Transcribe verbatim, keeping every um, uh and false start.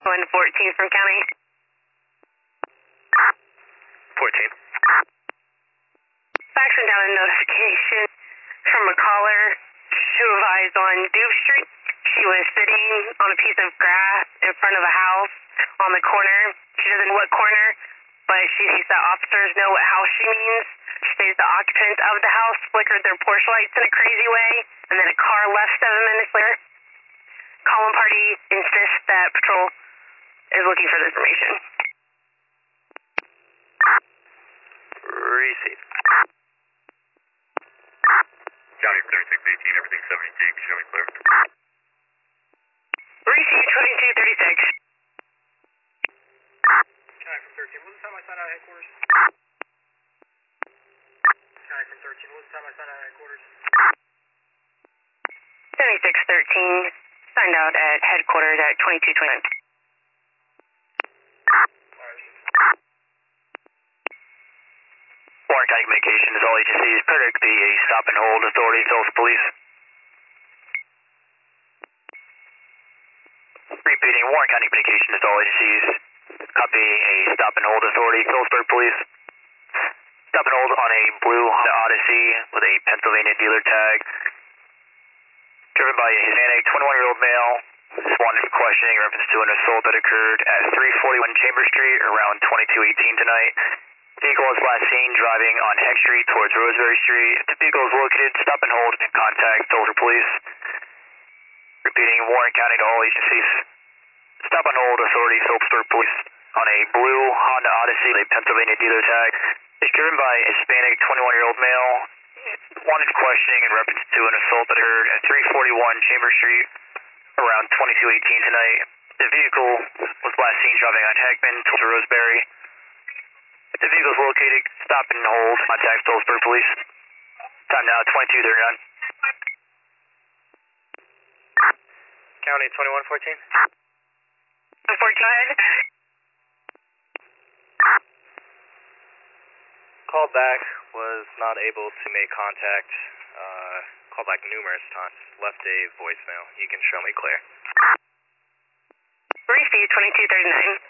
one fourteen from county. fourteen. Faxing down a notification from a caller who advised on Duke Street. She was sitting on a piece of grass in front of a house on the corner. She doesn't know what corner, but she thinks that officers know what house she means. She says the occupants of the house flickered their porch lights in a crazy way, and then a car left seven minutes later. Column party insists that patrol is looking for the information. Receive. County thirty-six eighteen, everything seventy-six, show me clear. Receive twenty-two thirty-six. County from thirteen, what was the time I signed out of headquarters? County from thirteen, what was the time I signed out of headquarters? seventy-six thirteen, signed out at headquarters at twenty-two twenty. Warren County Communications, all agencies, predict the stop and hold authority, Phillips Police. Repeating, Warren County Communications, all agencies, copy a stop and hold authority, Phillipsburg Police. Stop and hold on a blue Honda Odyssey with a Pennsylvania dealer tag. Driven by a Hispanic twenty-one-year-old male. Just wanted for questioning in reference to an assault that occurred at three forty-one Chambers Street around twenty-two eighteen tonight. Vehicle was last seen driving on Heck Street towards Roseberry Street. If the vehicle is located, stop and hold and contact Phillipsburg Police. Repeating, Warren County to all agencies. Stop and hold authority, Phillipsburg Police, on a blue Honda Odyssey with a Pennsylvania dealer tag. It's driven by a Hispanic twenty-one-year-old male. Wanted questioning in reference to an assault that occurred at three forty-one Chambers Street around twenty-two eighteen tonight. The vehicle was last seen driving on Heckman towards Roseberry. If the vehicle is located, stop and hold, contact Phillipsburg Police. Time now, twenty-two thirty-nine. County twenty-one fourteen. fourteen. Called back, was not able to make contact. Uh, called back numerous times. Left a voicemail. You can show me clear. Receive twenty-two thirty-nine.